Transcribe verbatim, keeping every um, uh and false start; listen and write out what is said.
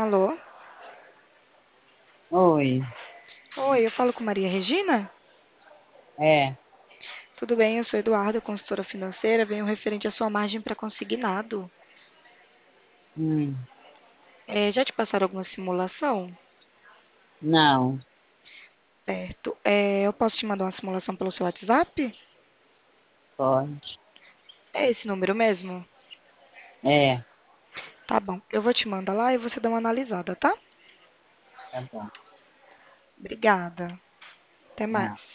Alô? Oi, Oi, eu falo com Maria Regina? é, Tudo bem, eu sou Eduarda, consultora financeira, venho referente à sua margem para consignado. hum, É, já te passaram alguma simulação? não, Certo. É, eu posso te mandar uma simulação pelo seu WhatsApp? pode, É esse número mesmo? é, Tá bom, eu vou te mandar lá e você dá uma analisada, tá? tá bom, Obrigada. Até tá. mais.